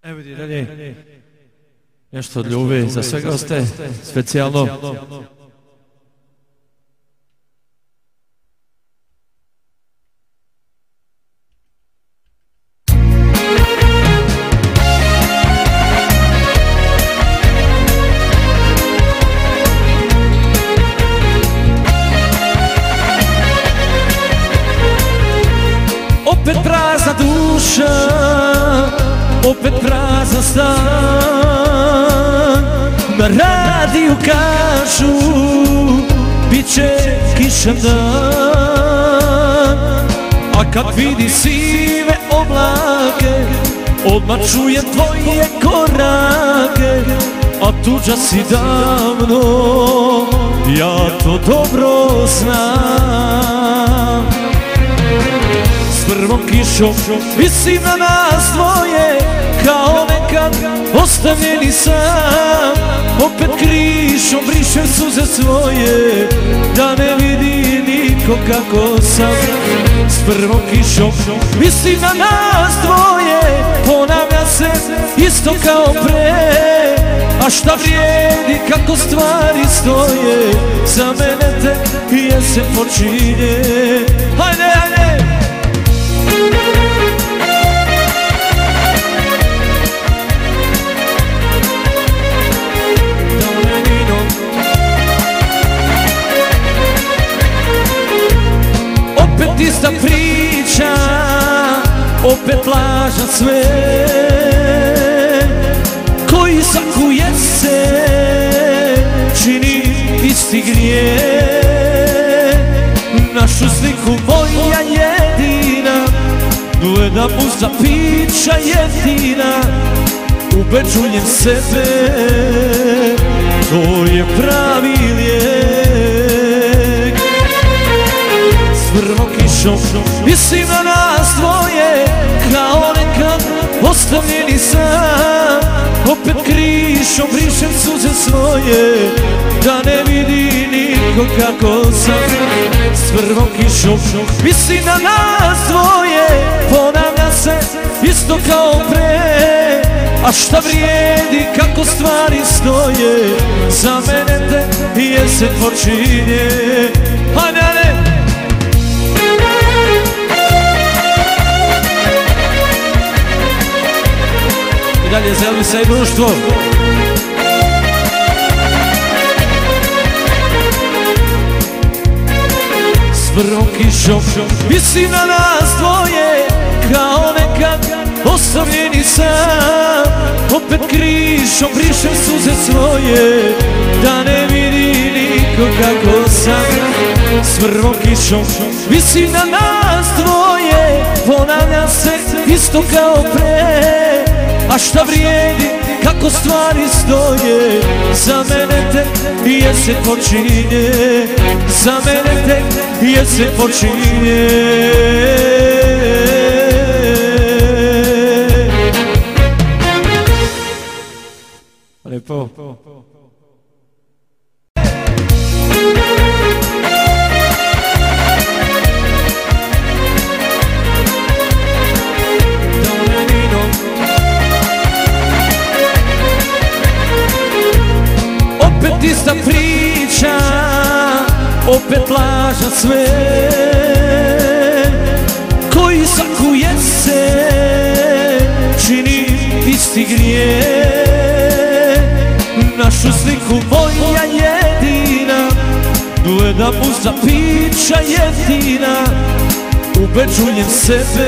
Evo vidi dalje. Nešto od ljubi za sve goste, specijalno. Opet prazna duša, opet prazan stan. Na radiju kažu, bit će kišan dan. A kad vidi sive oblake, odmah čujem tvoje korake. A tuđa si davno, ja to dobro znam. S prvom kišom visim na nas dvoje, kao nekad ostavljeni sam. Opet krišom brišem suze svoje, da ne vidi niko kako sam. S prvom kišom visim na nas dvoje, ponavlja se isto kao pre. A šta vrijedi kako stvari stoje, za mene tek jesen počinje. Hajde, hajde! Opet ista priča, opet plaža sve, koji svaku jesen čini isti grijeh. Našu sliku moja jedina, gledam uza pića jedina, ubeđujem sebe, to je pravi lijek. S prvom kišom mislim na nas dvoje, kao nekad ostavljeni sam. Opet krišom brišem suze svoje, da ne vidi niko kako sam. S prvom kišom mislim na nas dvoje, ponavlja se isto kao pre. A šta vrijedi kako stvari stoje, za mene te jesen počinje. Hajde, hajde! I dalje za Elvisa i društvo. S prvom kišom visim na nas dvoje, kao nekad ostavljeni sam. Opet krišom brišem suze svoje, da ne vidi niko kako sam. S prvom kišom visim na nas dvoje, ponavlja se isto kao pre. A šta vrijedi kako stvari stoje, za mene tek jesen počinje. Za mene tek jesen počinje. Lepo. Opet ista priča, opet plaža sve, koji svaku jesen čini isti grijeh. Našu sliku moja jedina, gledam uza pića jedina, ubeđujem sebe,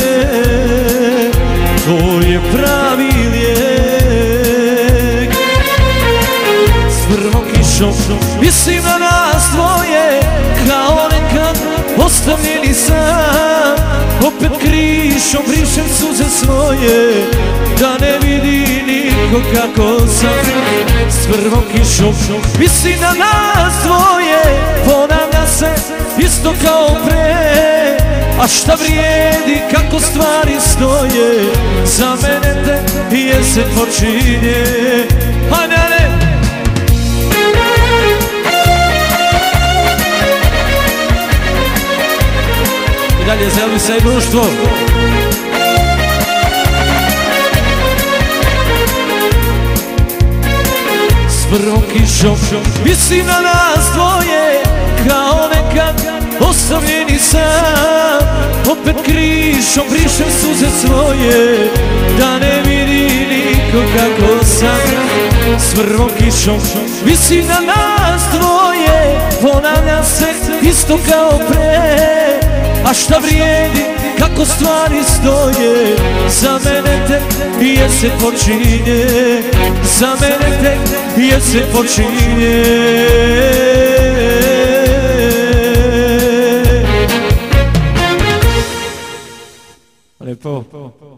to je pravi lijek. S prvom kišom mislim na nas dvoje, kao nekad ostavljeni sam. Opet krišom brišem suze svoje, da ne vidi niko kako sam. S prvom kišom mislim na nas dvoje, ponavlja se isto kao pre. A šta vrijedi kako stvari stoje, za mene te jesen počinje. Hajde, hajde! I dalje za Elvisa i društvo. prvom kišom visi na nas dvoje, kao nekad ostavljeni sam. Opet krišom brišem suze svoje, da ne vidi niko kako sam. S prvom kišom visi na nas dvoje, ponavlja se isto kao pre. A šta vrijedi kako stvari stoje, za mene tek jesen počinje, za mene tek jesen počinje. Lepo.